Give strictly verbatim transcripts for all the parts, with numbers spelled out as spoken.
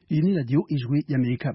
Iyi ni radio Ijwi y'Amerika.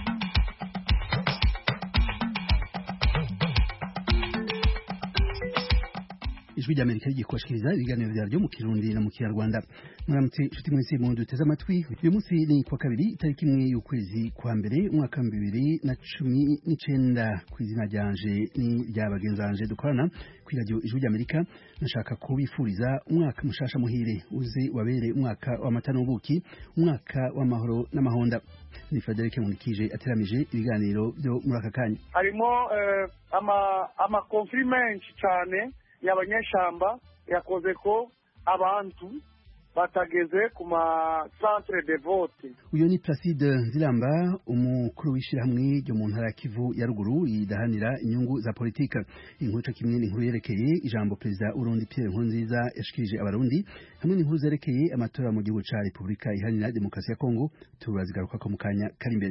Ijwi ry'Amerika rigikoshikiriza ibiganiro vyaryo mu Kirundi na mu Kinyarwanda. Muramutse inshuti mwese mu duteze amatwi. Uyu munsi ni kwa kabiri itariki imwe y'ukwezi kwa mbere umwaka wa bibiri na cumi n'icenda. Kw'izina ryanje ni rya bagenzanje dukorana kuri radio Ijwi ry'Amerika. Nashaka kubifuriza umwaka mushasha muhire uze wabere umwaka w'amata n'ubuki, umwaka w'amahoro n'amahonda. Ni Frederic Munikije ateramije ibiganiro byo muri aka kanya. Harimo uh, ama ama confirmation cyane y'abanyeshamba yakoze ko abantu batageze ku ma centre de vote. Uyo ni Placide Nzilamba, umukuru w'ishirahamwe ryo mu ntara ya Kivu ya ruguru idahanira inyungu za politika. Inkuru cyo kimwe n'inkuru yerekeye ijambo Perezida Urundi Pierre Nkurunziza yashikirije abarundi, hamwe n'inkuru zerekeye amatora mu gihugu ca Republika Iharanira Demokarasi ya Kongo. Turazigaruka ko mu kanya kari imbere.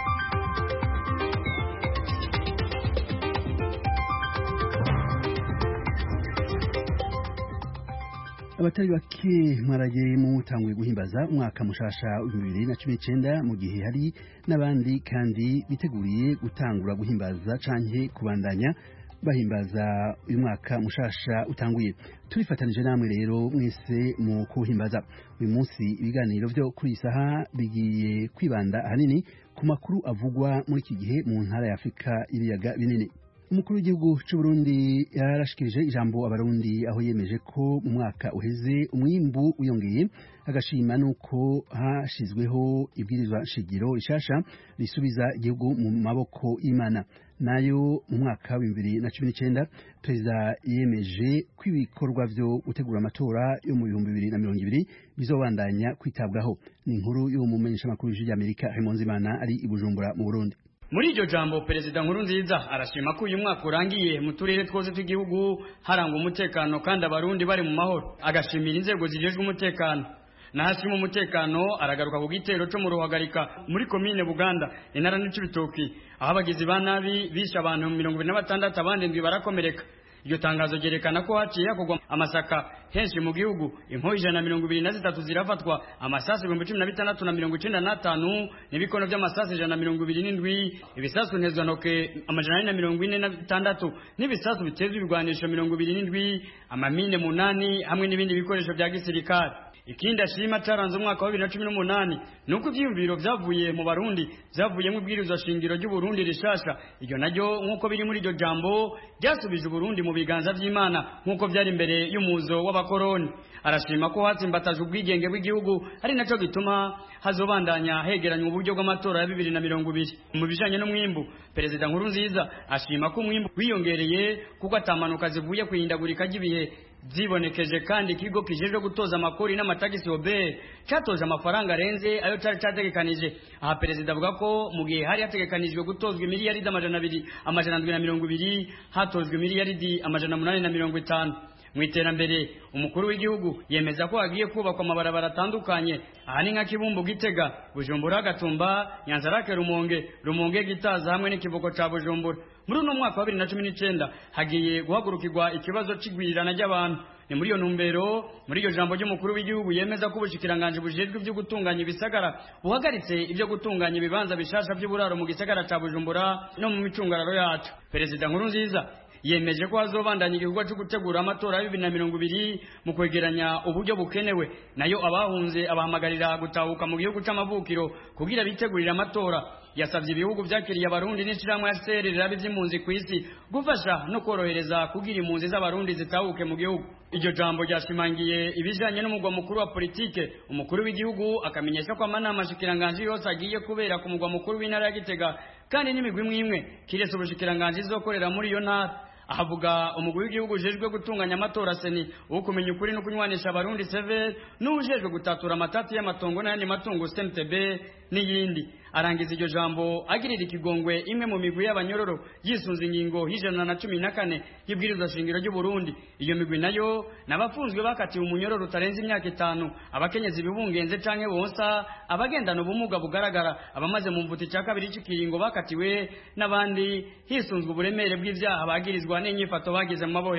Abatari bake mwarageye mu tanguye guhimbaza umwaka mushasha wa bibiri na cumi n'icenda, mu gihe hari n'abandi kandi biteguriye gutangura guhimbaza canke kubandanya bahimbaza uyu mwaka mushasha utanguye. Turifatanije namwe rero mwese mu kuhimbaza uyu munsi. Ibiganiro vyo kuri isaha bigiye kwibanda ahanini ku makuru avugwa muri iki gihe mu ntara ya Afrika y'ibiyaga binini. Umukuru w'igihugu cy'u Burundi yarashikirije ijambo abarundi aho yemeje ko mu mwaka uheze umwimbu uyongeye, agashima nuko hashizweho ibwirizwa shingiro rishasha risubiza igihugu mu maboko y'Imana. Nayo mu mwaka wa bibiri na cumi n'icenda Perezida yemeje kwibikorwa vyo gutegura amatora yo mu bihumbi bibiri na mirongo ibiri bizobandanya kwitabwaho. Ni inkuru yo mu menyesha makuru y'Amerika Raymond Zimana ari i Bujumbura mu Burundi. Muri iryo jambo Perezida Nkurunziza arashima ko uyu mwaka urangiye mu turere twose tw'igihugu harangwa umutekano kandi abarundi bari mu mahoro, agashimira inzego zijejwe umutekano. Nahashima umutekano aragaruka ku gitero cyo mu Ruhagarika muri komine Buganda intara n'Cibitoki, aho abagizi ba nabi bishe abantu mirongo ibiri na batandatu abandi ndwi barakomereka. Iryo tangazo ryerekana ko haciye hakogwa amasaka henshi mu gihugu, impo ijana na mirongo ibiri na zitatu zirafatwa, amasasi ibihumbi cumi na bitandatu na mirongo icenda n'atanu n'ibikono by'amasasi ijana na mirongo ibiri n'indwi, ibisasu ntezwantoke amajana ane na mirongo ine na bitandatu n'ibisasu bitezwe ibigwanisho mirongo ibiri n'indwi, amamine munani hamwe n'ibindi bikoresho bya gisirikare. Ikindi ashima caranze umwaka wa bibiri na cumi n'umunani nuko ivyiyumviro vyavuye mu Barundi vyavuye mu bwirizwa shingiro ry'u Burundi rishasha. Iryo naryo nkuko biri muri iryo jambo ryasubije Burundi mu biganza vy'Imana nkuko vyari imbere y'umuzo w'abakoroni. Arashima ko hatsimbataje ubwigenge bw'igihugu, ari naco gituma hazobandanya hegeranywa uburyo bw'amatora ya bibiri na mirongo ibiri. Mu bijanye n'umwimbu, Perezida Nkurunziza ashima ko umwimbu wiyongereye kuko atamanuka zivuye kwihindagurika ry'ibihe zibonekeje, kandi ikigo kijejwe gutoza amakori n'amatagisi O B E R cyatoje amafaranga arenze ayo cyari cyategekanije. Aha Perezida avuga ko mu gihe hari hategekanijwe gutozwa miliyaridi amajana abiri amajana ndwi na mirongo ibiri hatojwe miliyaridi amajana munani na mirongo itanu. Mu iterambere, umukuru w'igihugu yemeza ko hagiye kubakwa amabarabara atandukanye, aha ni nka Kibumbu Gitega, Bujumbura Gatumba, Nyanzarake Rumonge, Rumonge Gitaza hamwe n'ikivuko ca Bujumbura. Muri uno mwaka wa bibiri na cumi n'icenda hagiye guhagurukirwa ikibazo c'igwirirana ry'abantu. Ni muri iyo ntumbero, muri iyo jambo ry'umukuru w'igihugu yemeza ko ubushikiranganje bujejwe ibyo gutunganya ibisagara buhagaritse ibyo gutunganya ibibanza bishasha by'uburaro mu gisagara ca Bujumbura no mu micungararo yacu. Perezida Nkurunziza yemeje ko hazobandanya igikorwa cyo gutegura amatora ya bibiri na mirongo ibiri mu kwegeranya uburyo bukenewe, nayo abahunze abahamagarira gutahuka mu gihugu c'amavukiro kugira bitegurira amatora. Yasavye ibihugu vyakiriye abarundi n'ishirahamwe ya C R rirabe vy'impunzi kw'isi gufasha no korohereza kugira impunzi z'abarundi zitahuke mu gihugu. Iryo jambo ryashimangiye ibijanye n'umugwa mukuru wa politike. Umukuru w'igihugu akamenyesha ko amanama shikiranganje yose agiye kubera ku mugwa mukuru w'intara ya Gitega, kandi n'imigwi imwe kiretse ubushikiranganje izokorera muri iyo ntara. Ahavuga umugwi w'igihugu ujejwe gutunganya amatora seni wo kumenya ukuri no kunywanisha abarundi seve n'ujejwe gutatura amatati y'amatongo n'ayandi matungo S M T B n'iyindi. Arangiza iryo jambo agirira ikigongwe imwe mu migwi y'abanyororo yisunze ingingo y'ijana na cumi na kane y'ibwirizwa shingiro ry'u Burundi. Iyo migwi nayo nabafunzwe bakatiwe umunyororo utarenze imyaka itanu, abakenyezi bibungenze canke bonsa, abagendana ubumuga bugaragara, abamaze mu mvuti cya kabiri c'ikiringo bakatiwe, n'abandi hisunzwe uburemere bw'ivyaha bagirizwa n'inyifato bagize mu mabohero.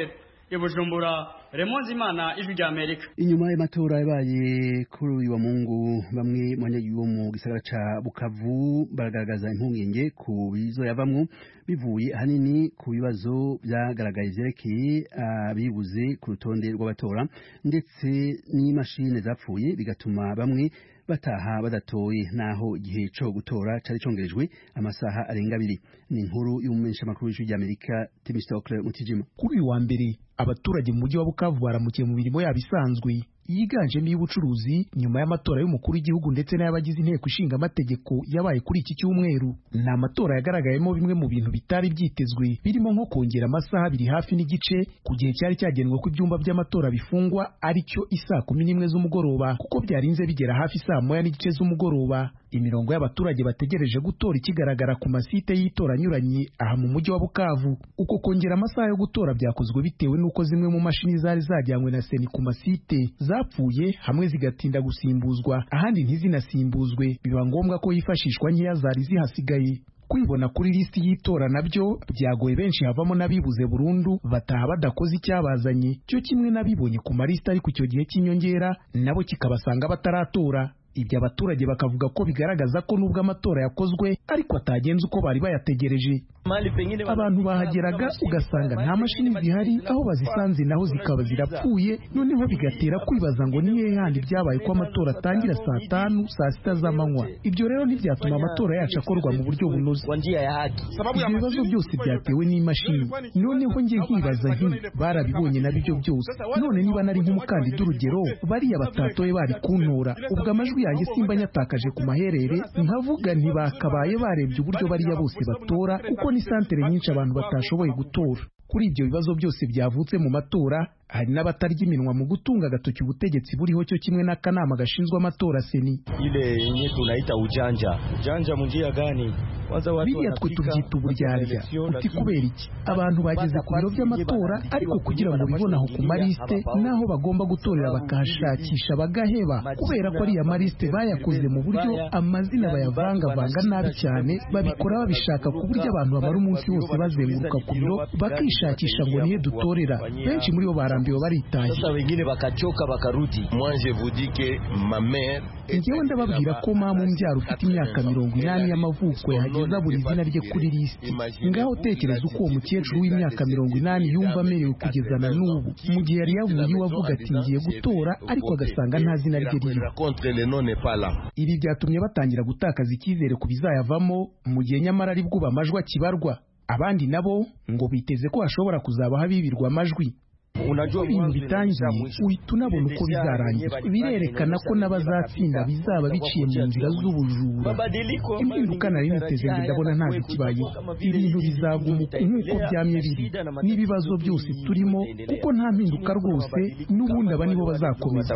ibujumbura Remonzi Imana ijwi rya Amerika. Inyuma y'amatora yabaye kuri uyu wa Mungu bamwe mu banyagihugu mu gisagara ca Bukavu baragaragaza impungenge ku bizo yavamwo bivuye hanini ku bibazo byagaragaye vyerekeye abibuze ku rutonde rw'abatora ndetse n'imashine zapfuye bigatuma bamwe bataha badatoye naho igihe cyo gutora cari congerejwe amasaha arenga abiri. Ni inkuru y'umumenyesha makuru w'ijwi rya Amerika Timistocle Mutijima. Kuri uyu wa mbere abaturage mu mujyi wa Bukavu baramukiye mu mirimo yabo isanzwe yiganjemo y'ubucuruzi nyuma y'amatora y'umukuru w'igihugu ndetse n'abagize inteko ishinga amategeko yabaye kuri iki cyumweru. Ni amatora yagaragayemo bimwe mu bintu bitari byitezwe birimo nko kongera amasaha abiri hafi n'igice ku gihe cyari cyagenwe ko ibyumba by'amatora bifungwa aricyo isaa kumi n'imwe z'umugoroba kuko byarinze bigera hafi saa moya n'igice z'umugoroba. Imirongo y'abaturage bategereje gutora ikigaragara ku masite y'itora anyuranye aha mu mujyi wa Bukavu. Uko kongera amasaha yo gutora byakozwe bitewe n'uko zimwe mu mashini zari zajyanywe na seni ku masite zapfuye hamwe zigatinda gusimbuzwa ahandi ntizinasimbuzwe biba ngombwa ko hifashishwa nkeya zari zihasigaye. Kwibona kuri listi y'itora nabyo byagoye benshi havamo n'abibuze burundu bataha badakoze icyabazanye cyo kimwe n'abibonye ku malista ariko icyo gihe cy'inyongera nabo kikabasanga bataratora. Ibyo abaturage bakavuga ko bigaragaza ko nubwo amatora yakozwe ariko atagenze uko bari bayategereje. Abantu bahageraga ugasanga nta mashini zihari, aho bazisanze naho zikaba zirapfuye, noneho bigatera kwibaza ngo ni hehe handi byabaye ko amatora atangira saa tanu saa sita z'amanywa. Ibyo rero ntibyatuma amatora yacu akorwa mu buryo bunoze. Ibyo bibazo byose byatewe n'imashini. Noneho njye nkibaza nti barabibonye nabyo byose, none niba nari nk'umukandida urugero bariya batatoye bari kuntora, ubwo amajwi yanjye simba nyatakaje ku maherere nkavuga ntibakabaye barebye uburyo bariya bose batora kuko ni santere nyinshi abantu batashoboye gutora. Kuri ibyo bibazo byose byavutse mu matora hari n'abatarya iminwa mu gutunga agatoki ubutegetsi buriho cyo kimwe n'akanama gashinzwe amatora seni. Ile yenye tunaita ujanja ujanja mu njia gani? Biriya twe tubyita uburyarya. Uti kubera iki? Abantu bageze ku biro by'amatora ariko kugira ngo bibone aho ku maliste naho bagomba gutorera bakashakisha bagaheba kubera ko ari ya maliste bayakoze mu buryo amazina bayavangavanga nabi cyane, babikora babishaka ku buryo abantu bamara umunsi wose bazenguruka ku biro bakishakisha ngo nihe dutorera. Benshi muri bo barambiwe baritaye. Sasa wengine bakachoka bakarudi. Moi je vous dis que ma mère, njyewe ndababwira ko mama umbyara ufite imyaka mirongo inani y'amavuko yahageza buri izina rye kuri listi. Ngaho tekereza uko uwo mukecuru w'imyaka mirongo inani yumva amerewe kugeza na n'ubu mu gihe yari yavuye iwe avuga ati ngiye gutora ariko agasanga nta zina rye ririho. Ibi byatumye batangira gutakaza icyizere ku bizayavamo mu gihe nyamara ari bwo amajwi akibarwa. Abandi nabo ngo biteze ko hashobora kuzabaho abibirwa amajwi. Ibintu bitangiye uhita unabona uko bizarangira. Birerekana ko n'abazatsinda bizaba biciye mu nzira z'ubujura. Impinduka nari niteze ngo ndabona ntabwo ikibaye. Ibintu bizaguma nk'uko byamye biri n'ibibazo byose turimo kuko nta mpinduka rwose, n'ubundi aba nibo bazakomeza.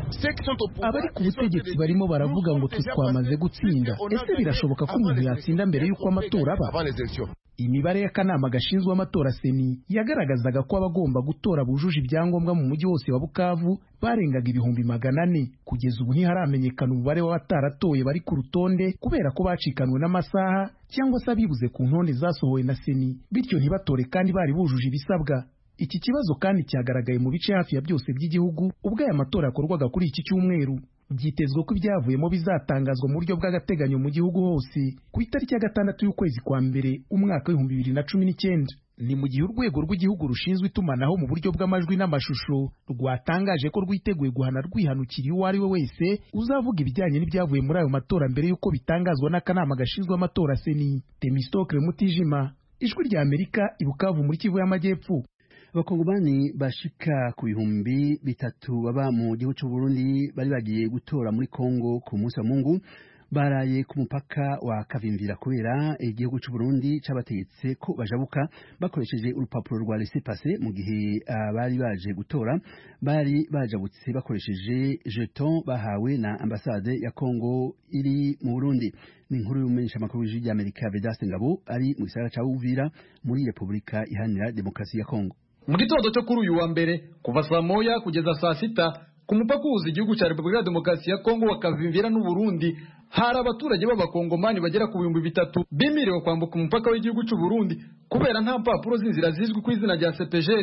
Abari ku butegetsi barimo baravuga ngo twe twamaze gutsinda. Ese birashoboka ko umuntu yatsinda mbere y'uko amatora aba? Imibare y'akanama gashinzwe amatora seni yagaragazaga ko abagomba gutora bujuje ibyangombwa mu mujyi wose wa Bukavu barengaga ibihumbi magana ane. Kugeza ubu ntiharamenyekana umubare w'abataratoye bari ku rutonde kubera ko bacikanwe n'amasaha cyangwa se abibuze ku ntonde zasohowe na seni, bityo ntibatore kandi bari bujuje ibisabwa. Iki kibazo kandi cyagaragaye mu bice hafi ya byose by'igihugu ubwo aya matora yakorwaga kuri iki cyumweru. Byitezwe ko ibyavuyemo bizatangazwa mu buryo bw'agateganyo mu gihugu hose ku itariki ya gatandatu y'ukwezi kwa mbere umwaka w'ibihumbi bibiri na cumi n'icyenda. Ni mu gihe urwego rw'igihugu rushinzwe itumanaho mu buryo bw'amajwi n'amashusho rwatangaje ko rwiteguye guhana rwihanukiriye uwo ari we wese uzavuga ibijyanye n'ibyavuye muri ayo matora mbere y'uko bitangazwa n'akanama gashinzwe amatora seni. Temistocle Mutijima, Ijwi rya Amerika, i Bukavu muri Kivu y'Amajyepfo. Abakongomani bashika ku bihumbi bitatu baba mu gihugu cy'u Burundi bari bagiye gutora muri Kongo ku munsi wa Mungu baraye ku mupaka wa Kavimvira kubera igihugu cy'u Burundi cabategetse ko bajabuka bakoresheje urupapuro rwa laissez-passer mu gihe abari baje gutora bari bajabutse bakoresheje jeton bahawe na ambassade ya Kongo iri mu Burundi. Ni inkuru y'umumenyesha makuru w'Ijwi Amerika Vedaste Ngabo ari mu gisagara ca Uvira muri Republika Iharanira Demokarasi ya Kongo. Mu gitondo cyo kuri uyu wa mbere kuva saa moya kugeza saa sita ku mupaka uhuza igihugu cya Repubulika ya Demokarasi ya Kongo wa Kavimvira n'u Burundi hari abaturage b'abakongomani bagera ku bihumbi bitatu bimiriwe kwambuka umupaka w'igihugu cy'u Burundi kubera nta mpapuro z'inzira zizwi ku izina rya C P G R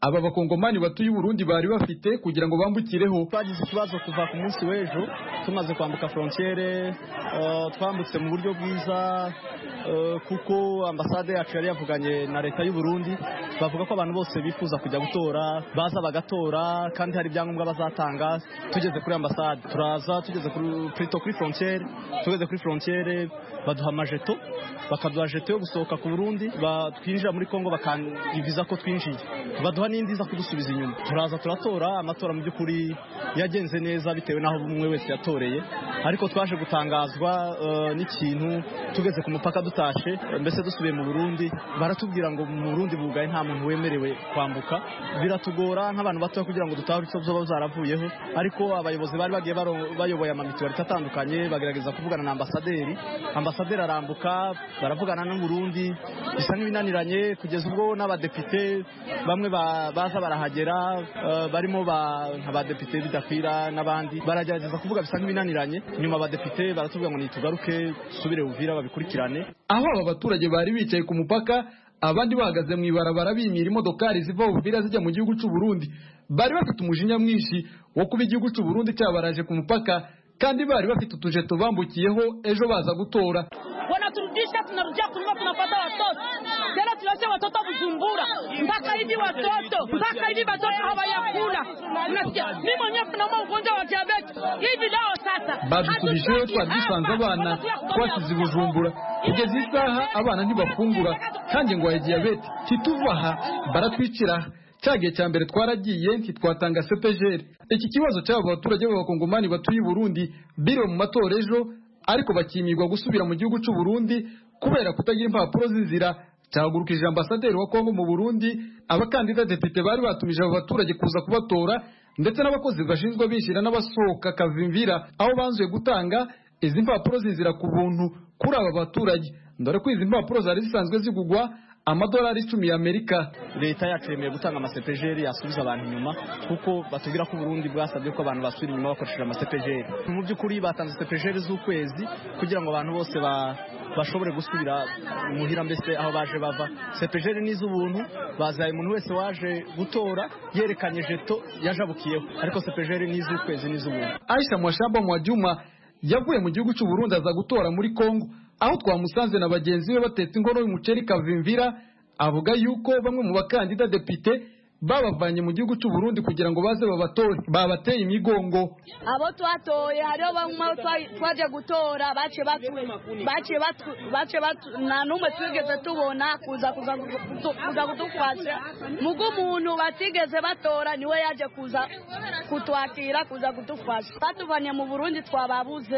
aba bakongomani batuye Burundi bari bafite kugira ngo bambukireho. Twagize ikibazo kuva ku munsi w'ejo tumaze kwambuka frontiere, uh, twambutse mu buryo bwiza uh, kuko ambasade yacu yari yavuganye na leta y'u Burundi, bavuga ko abantu bose bifuza kujya gutora baza bagatora kandi hari ibyangombwa bazatanga. Tugeze kuri ambasade turaza, tugeze kuri prito kuri frontiere, tugeze kuri frontiere baduha amajeto, bakaduha jeto yo gusohoka ku Burundi, batwinjira muri Kongo bakandiviza ko twinjiye, baduha n'indi za kudusubiza inyuma. Turaza turatora, amatora mu by'ukuri yagenze neza bitewe naho umwe wese yatoreye, ariko twaje gutangazwa uh, n'ikintu tugeze ku mupaka dutashe, mbese dusubiye mu Burundi baratubwira ngo mu Burundi bugaye nta muntu wemerewe kwambuka. Biratugora nk'abantu bato kugira ngo dutahure icyo byo zaravuyeho, ariko abayobozi bari bagiye bayoboye amamituwari atandukanye bagerageza kuvugana na ambasaderi, ambasaderi arambuka baravugana n'u Burundi, bisa n'ibinaniranye kugeza ubwo n'abadepite bamwe baza barahagera, uh, barimo nk'abadepite bidakwira n'abandi baragerageza kuvuga bisa nk'ibinaniranye, nyuma abadepite baratubwira ngo nitugaruke subire Uvira babikurikirane. Aho aba baturage bari bicaye ku mupaka, abandi bahagaze mu ibarabara bimira imodokari ziva Uvira zijya mu gihugu cy'u Burundi, bari bafite umujinya mwinshi wo kuba igihugu cy'u Burundi cyabaraje ku mupaka, kandi bari bafite utujeto bambukiyeho ejo baza gutora. Wanaturudisha, tunarudia kulima, tunapata watoto tena, tunache watoto Bujumbura mpaka hivi watoto mpaka hivi watoto hawayakula. Unasikia mimi mwenyewe kuna ugonjwa wa diabetes hivi leo sasa badusubije twari dusanze abana twasize Bujumbura, kugeza isaha abana ntibafungura kandi ngo ya diabetes kituvaha baratwicira. Cyagiye cya mbere twaragiye ntitwatanga C P G R. Iki kibazo cy'abo baturage b'abakongomani batuye Burundi biriwe mu matora ejo, ariko bakimirwa gusubira mu gihugu cy'u Burundi kubera kutagira impapuro z'inzira. Cyagurukije ambasaderi wa Kongo mu Burundi, abakandida depite bari batumije abo baturage kuza kubatora, ndetse n'abakozi bashinzwe bishyira n'abasohoka Kavimvira, aho banzuye gutanga izi mpapuro z'inzira ku buntu kuri aba baturage, ndore ko izi mpapuro zari zisanzwe zigugwa amadolari icumi y'Amerika. Leta yacu yemeye gutanga ama C P G R yasubiza abantu inyuma, kuko batubwira ko Burundi bwasabye ko abantu basubira inyuma bakoresheje ama C P G R. Mu by'ukuri batanze C P G R z'ukwezi kugira ngo abantu bose ba bashobore gusubira muhira, mbese aho baje bava. C P G R ni z'ubuntu, bazaye umuntu wese waje gutora yerekanye jeto yajabukiyeho, ariko C P G R ni z'ukwezi ni z'ubuntu. Aisha Mwashamba Mwajuma yavuye mu gihugu cy'u Burundi aza gutora muri Kongo, aho twamusanze na bagenzi be batetse inkono y'umuceri Kavimvira. Avuga yuko bamwe mu bakandida depite babavanye mu gihugu cy'u Burundi kugira ngo baze babatore, babateye imigongo. Abo twatoye hariho bamwe twaje gutora bace batu bace batu bace batu na numwe twigeze tubona kuza kuza kuza kudufasha. Mugu umuntu batigeze batora niwe yaje kuza kutwakira kuza kudufasha. Batuvanye mu Burundi twababuze,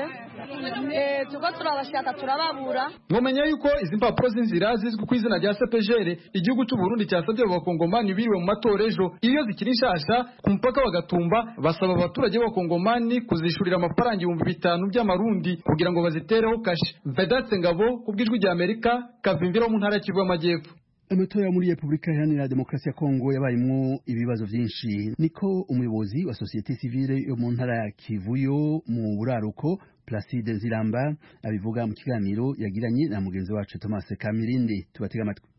eh tuko turabashaka turababura. Mwomenya yuko izi mpapuro z'inzira zizwi ku izina rya C P G R igihugu cy'u Burundi cyasabye abakongomani biriwe mu matora ejo, iyo zikiri nshasha ku mupaka wa Gatumba, basaba abaturage b'abakongomani kuzishurira amafaranga ibihumbi bitanu by'amarundi kugira ngo bazitereho kashe. Vedaste Ngabo kubw'ijwi rya Amerika, Kavimvira mu ntara ya Kivu y'Amajyepfo. Amatora muri Republika Iharanira Demokarasi ya Kongo yabayemo ibibazo byinshi, niko umuyobozi wa societe civile yo mu ntara ya Kivu yo mu buraruko Placide Nziramba abivuga mu kiganiro yagiranye na mugenzi wacu Thomas Kamirindi. Tubatega amatwi.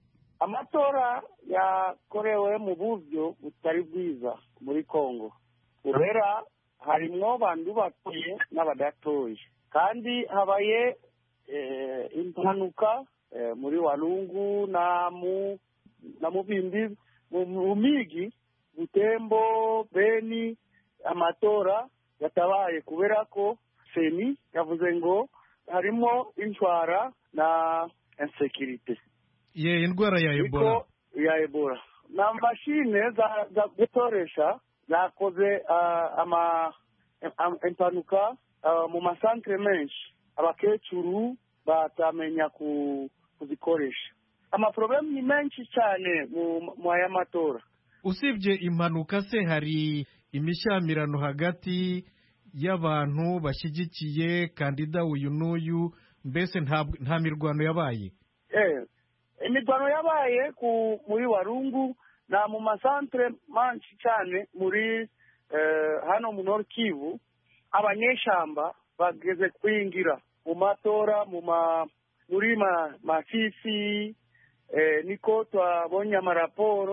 Amatora yakorewe mu buryo butari bwiza muri Kongo, urera harimwo bandu batuye n'abadatoye, kandi habaye eh, impanuka eh, muri Walungu na mu na mubindi mu migi Butembo, Beni. Amatora yatabaye kubera ko Seni yavuze ngo harimo intwara na insecurity ye indwara ya Ebola ya Ebola na mashine za, za gutoresha zakoze uh, ama impanuka uh, mu masantre menshi, abakecuru batamenya ku, kuzikoresha. Ama problem ni menshi cyane mu mu aya matora. Usibye impanuka se hari imishyamirano hagati y'abantu bashyigikiye kandida uyu n'uyu, mbese nta nta mirwano yabaye? Eh imirwano yabaye ku muri Walungu na mu masantre manshi cyane muri eh, hano mu Nord Kivu. Abanyeshamba bageze kwingira mu matora mu ma muri ma mafisi eh, niko twabonye amaraporo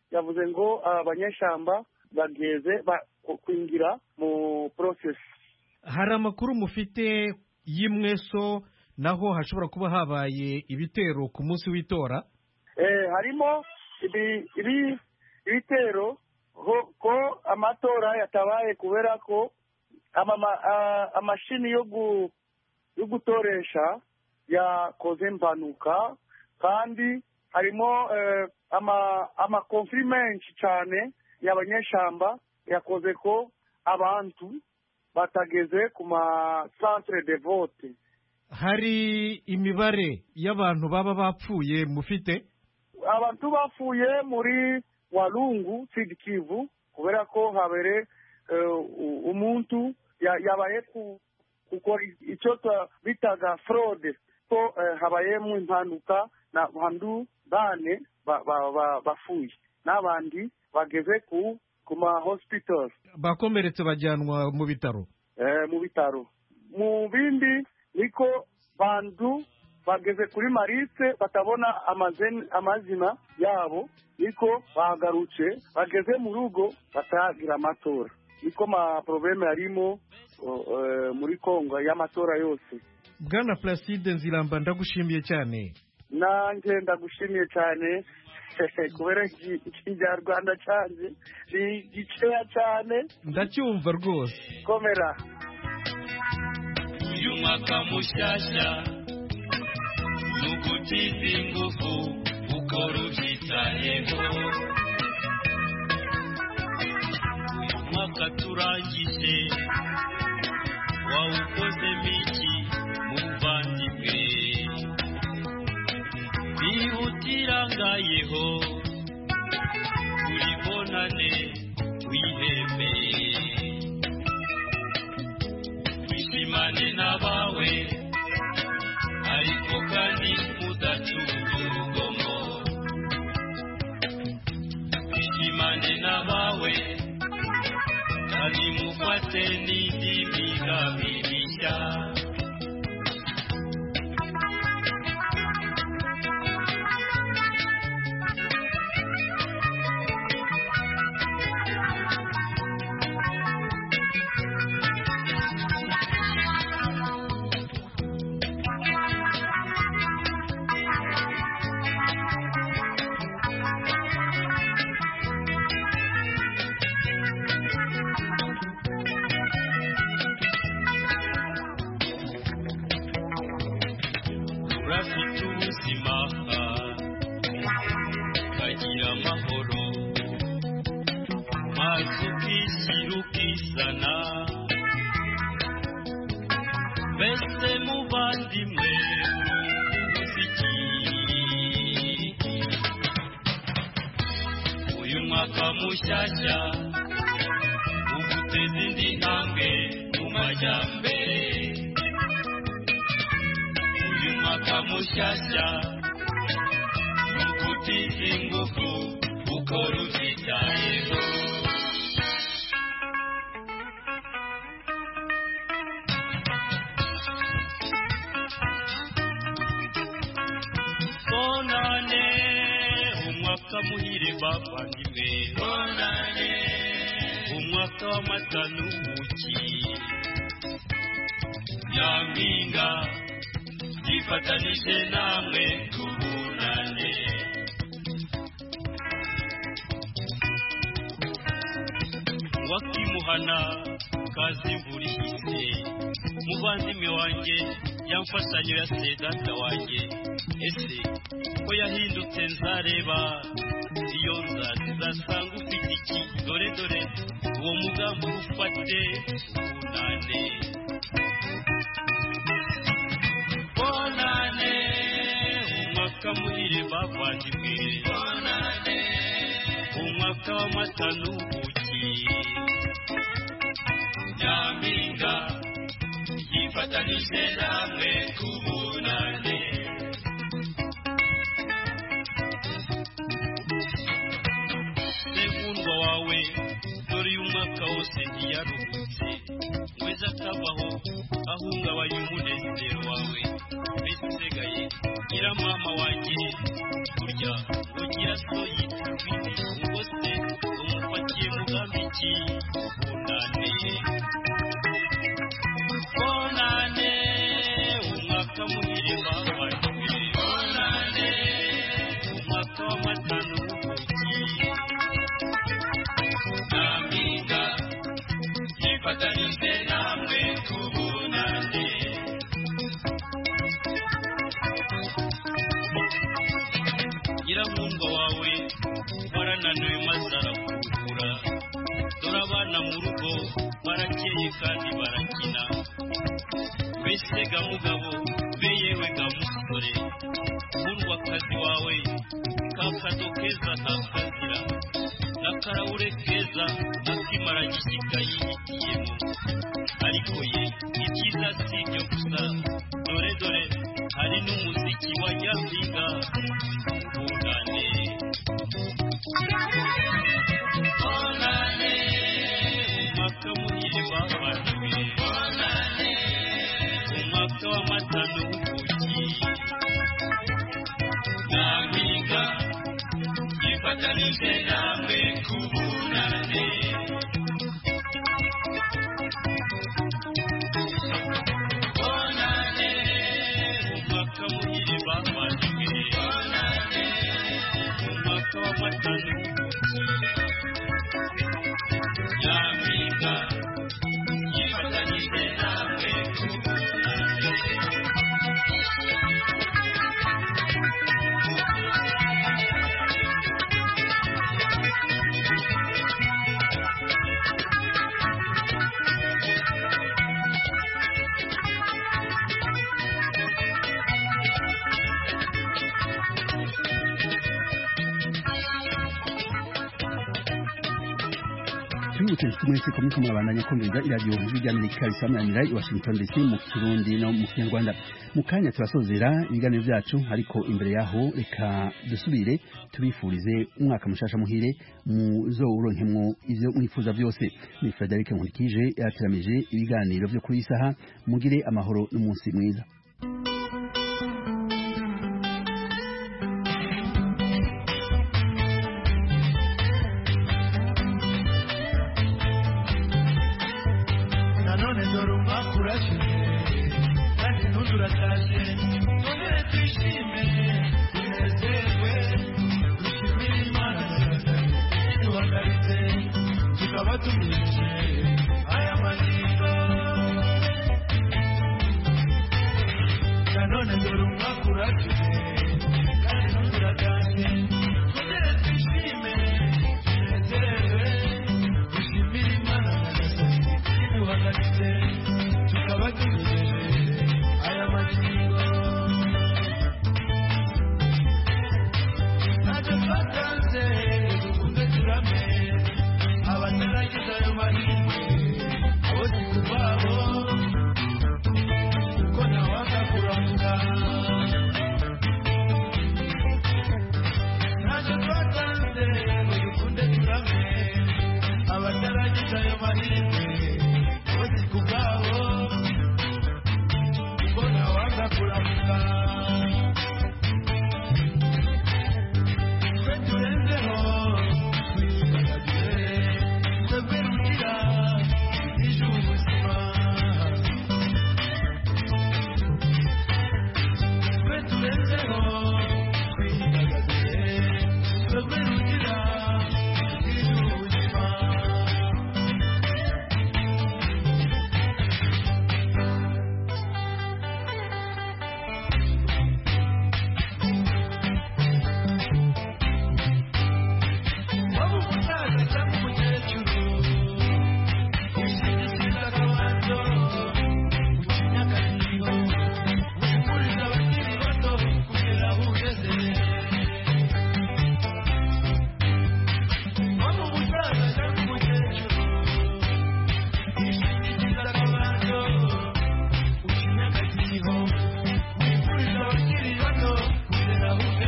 yavuze ngo abanyeshamba bageze kwingira mu process. Hari amakuru mufite y'imweso naho hashobora kuba habaye ibitero ku munsi w'itora? Eh, harimo ibi ibi ibitero ko amatora yatabaye kubera ko amashini yo yo gutoresha yakoze impanuka, kandi harimo ama ama confirmation cyane y'abanyeshamba yakoze ko abantu batageze ku ma centre de vote. Hari imibare y'abantu baba bapfuye mufite? Abantu bapfuye muri Walungu Sud Kivu kubera ko habere uh, umuntu yabaye ku gukora icyo bitaga fraude, ko uh, habaye mu impanuka na bantu bane bafuye n'abandi bageze ku kuma hospitals, bakomeretse bajyanwa mu bitaro. Eh, mu bitaro mu bindi niko bantu bageze kuri Marise batabona amazina amazina yabo, niko bagarutse bageze mu rugo batagira amatora. Niko ma probleme arimo uh, muri Kongo y'amatora yose. Bwana Placide Nziramba, ndagushimiye cyane. Nanjye ndagushimiye cyane kubera ikinyarwanda cyanje ni giceya cyane. Ndacyumva rwose. Komera. Uyu mwaka mushasha nukutiza ingufu ukora ubyitayeho. Uyu mwaka turangije wawukoze miki muvandimwe, bihutira ngayeho uribonane wiheme, twishimane n'abawe ariko kandi mudacunga urugomo, twishimane n'abawe kandi mufate n'indi migambi mishya. Urafite ubuzima kagira amahoro, maze ukishyira ukizana, mbese muvandimwe umuziki. Uyu mwaka mushyashya uguteza indi ntambwe mu majyambere. Uyu mwaka mushyashya nukutiza ingufu ukora ubyitayeho. Bonane umwaka muhire bavandimwe, bonane umwaka w'amata n'ubuki, Nyampinga yifatanije namwe tubunane. Wakimuhana kazi mvurihise, muvandimwe wanjye yamfashanyo ya sedata wanjye, ese ko yahindutse nzareba iyo nzazi zasanga ufite iki, dore dore uwo mugambi ufate ubunane. Bonane umwaka muhire bavandimwe, bonane umwaka w'amata n'ubuki, Nyampinga yifatanije namwe kubunane. Sekundwa wawe dore uyu mwaka wose ntiyaruhutse, wese wese atabaho ahungabanya umunezero wawe mbese usigaye nyiramama wanjye burya ugira so yitwa ibindi ubwo se umufatiye mugambi ki bunane bonane umwaka muhire bavanywe bonane umwaka w'amata n'ubuki nyampinga yifatanyije namwe kubunane nyirankundwa wawe warananiwe maze arakuruhura dore abana mu rugo barakeye kandi barakina mbese ga mugabo be yewe ga musore nkundwakazi wawe kakado keza ntakazira n'akarahure keza n'akimara gishyika yihitiyemo ariko ye ibyiza si ibyo gusa dore dore hari n'umuziki wa nyampinga bunane bonane umwaka muhire bavanywe bonane umwaka w'amata n'ubuki nyampinga yifatanije namwe kubunane bonane umwaka muhire bavanywe bonane umwaka w'amata n'ubuki nyampinga yifatanije namwe kubunane tubibutse mwese ko muriko murabandanya kumviriza iradiyo ijwi ry'Amerika risamanira i Washington D C mu Kirundi no mu Kinyarwanda. Mu kanya turasozera ibiganiro byacu, ariko imbere yaho reka dusubire tubifurize umwaka mushasha muhire muzowuronkemwo ivyo mwifuza byose. Ni Frederic Nkurikije yateramije ibiganiro byo kuri isaha. Mugire amahoro n'umunsi mwiza.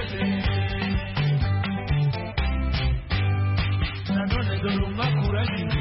Nanone dore umwaka uragiye